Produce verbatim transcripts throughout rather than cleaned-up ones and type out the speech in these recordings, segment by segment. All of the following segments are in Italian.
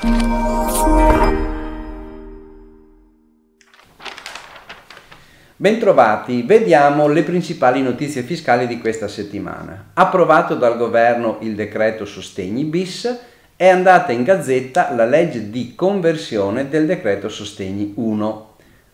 Bentrovati, vediamo le principali notizie fiscali di questa settimana. Approvato dal governo il decreto Sostegni bis, è andata in gazzetta la legge di conversione del decreto Sostegni uno.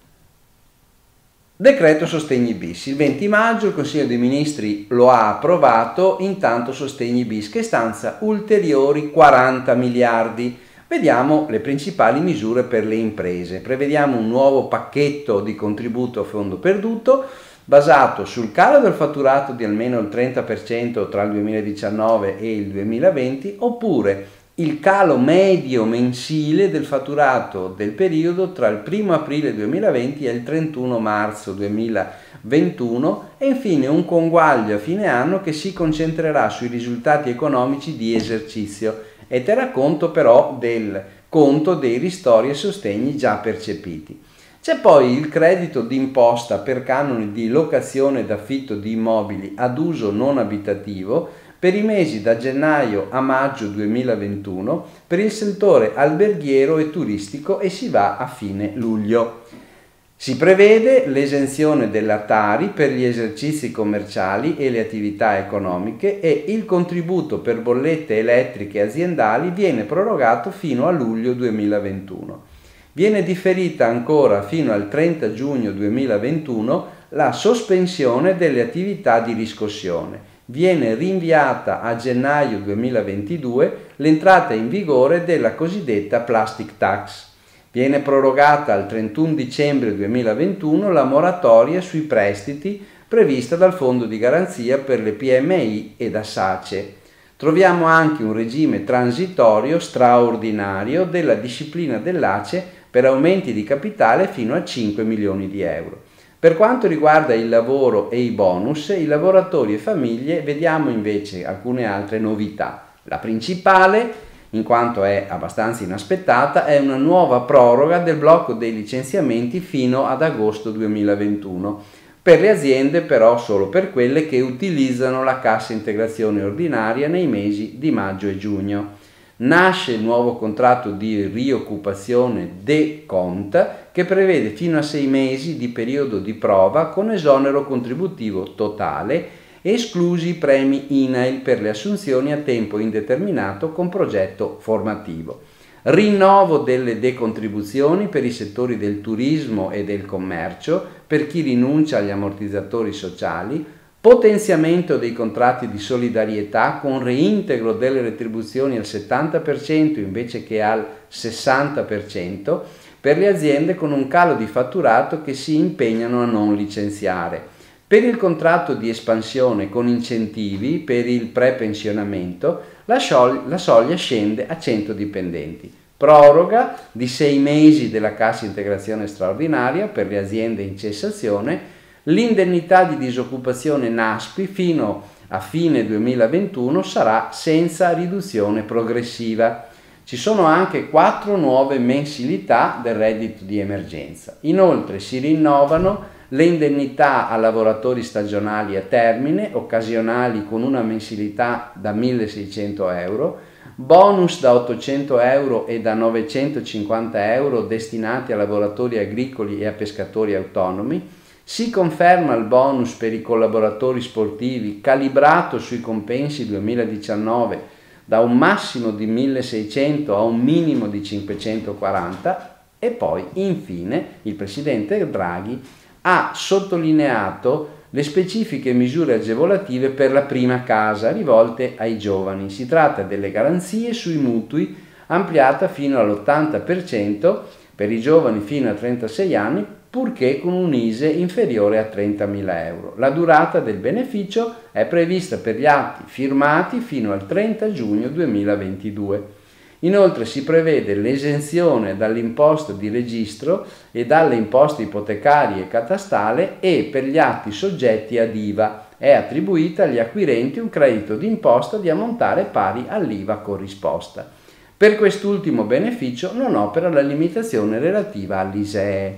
Decreto Sostegni bis. Il venti maggio il Consiglio dei Ministri lo ha approvato, intanto Sostegni bis che stanzia ulteriori quaranta miliardi. Vediamo le principali misure per le imprese. Prevediamo un nuovo pacchetto di contributo a fondo perduto basato sul calo del fatturato di almeno il trenta per cento tra il duemiladiciannove e il duemilaventi, oppure il calo medio mensile del fatturato del periodo tra il primo aprile duemilaventi e il trentuno marzo duemilaventuno, e infine un conguaglio a fine anno che si concentrerà sui risultati economici di esercizio e terrà conto però del conto dei ristori e sostegni già percepiti. C'è poi il credito d'imposta per canoni di locazione ed affitto di immobili ad uso non abitativo per i mesi da gennaio a maggio duemilaventuno per il settore alberghiero e turistico, e si va a fine luglio. Si prevede l'esenzione della Tari per gli esercizi commerciali e le attività economiche, e il contributo per bollette elettriche aziendali viene prorogato fino a luglio duemilaventuno. Viene differita ancora fino al trenta giugno duemilaventuno la sospensione delle attività di riscossione. Viene rinviata a gennaio duemilaventidue l'entrata in vigore della cosiddetta plastic tax. Viene prorogata al trentuno dicembre duemilaventuno la moratoria sui prestiti prevista dal Fondo di Garanzia per le P M I e da SACE. Troviamo anche un regime transitorio straordinario della disciplina dell'A C E per aumenti di capitale fino a cinque milioni di euro. Per quanto riguarda il lavoro e i bonus, i lavoratori e famiglie, vediamo invece alcune altre novità. La principale, in quanto è abbastanza inaspettata, è una nuova proroga del blocco dei licenziamenti fino ad agosto duemilaventuno, per le aziende però solo per quelle che utilizzano la cassa integrazione ordinaria nei mesi di maggio e giugno. Nasce il nuovo contratto di rioccupazione DE-CONT che prevede fino a sei mesi di periodo di prova con esonero contributivo totale, esclusi i premi I N A I L per le assunzioni a tempo indeterminato con progetto formativo. Rinnovo delle decontribuzioni per i settori del turismo e del commercio per chi rinuncia agli ammortizzatori sociali, potenziamento dei contratti di solidarietà con reintegro delle retribuzioni al settanta per cento invece che al sessanta per cento per le aziende con un calo di fatturato che si impegnano a non licenziare. Per il contratto di espansione con incentivi per il prepensionamento la, sciol- la soglia scende a cento dipendenti. Proroga di sei mesi della cassa integrazione straordinaria per le aziende in cessazione. L'indennità di disoccupazione NASPI fino a fine duemilaventuno sarà senza riduzione progressiva. Ci sono anche quattro nuove mensilità del reddito di emergenza. Inoltre si rinnovano le indennità a lavoratori stagionali a termine, occasionali con una mensilità da milleseicento euro, bonus da ottocento euro e da novecentocinquanta euro destinati a lavoratori agricoli e a pescatori autonomi. Si conferma il bonus per i collaboratori sportivi calibrato sui compensi duemiladiciannove da un massimo di milleseicento a un minimo di cinquecentoquaranta, e poi infine il presidente Draghi ha sottolineato le specifiche misure agevolative per la prima casa rivolte ai giovani. Si tratta delle garanzie sui mutui ampliata fino all'ottanta per cento per i giovani fino a trentasei anni, purché con un I S E E inferiore a trentamila euro. La durata del beneficio è prevista per gli atti firmati fino al trenta giugno duemilaventidue. Inoltre si prevede l'esenzione dall'imposta di registro e dalle imposte ipotecarie e catastale, e per gli atti soggetti ad I V A è attribuita agli acquirenti un credito d'imposta di ammontare pari all'I V A corrisposta. Per quest'ultimo beneficio non opera la limitazione relativa all'I S E E.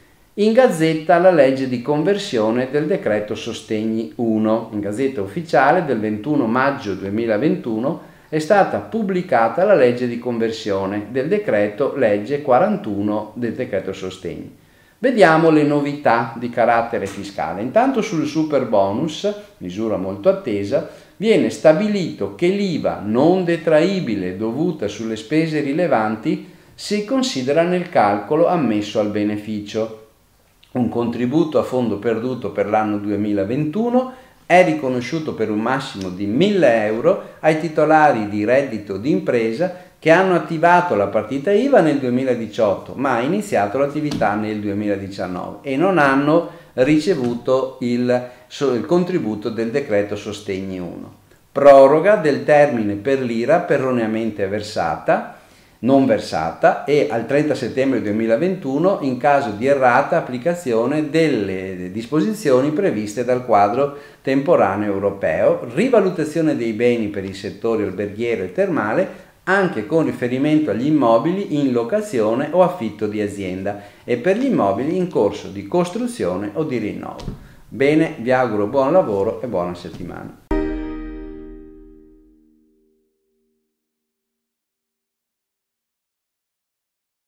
In Gazzetta la legge di conversione del decreto Sostegni uno. In Gazzetta Ufficiale del ventuno maggio duemilaventuno è stata pubblicata la legge di conversione del decreto legge quarantuno del decreto sostegni. Vediamo le novità di carattere fiscale. Intanto sul super bonus, misura molto attesa, viene stabilito che l'I V A non detraibile dovuta sulle spese rilevanti si considera nel calcolo ammesso al beneficio. Un contributo a fondo perduto per l'anno duemilaventuno è riconosciuto per un massimo di mille euro ai titolari di reddito d'impresa che hanno attivato la partita I V A nel duemiladiciotto ma ha iniziato l'attività nel duemiladiciannove e non hanno ricevuto il, il contributo del decreto sostegni uno. Proroga del termine per l'I R A P erroneamente versata, non versata e al trenta settembre duemilaventuno in caso di errata applicazione delle disposizioni previste dal quadro temporaneo europeo, rivalutazione dei beni per i settori alberghiero e termale anche con riferimento agli immobili in locazione o affitto di azienda e per gli immobili in corso di costruzione o di rinnovo. Bene, vi auguro buon lavoro e buona settimana.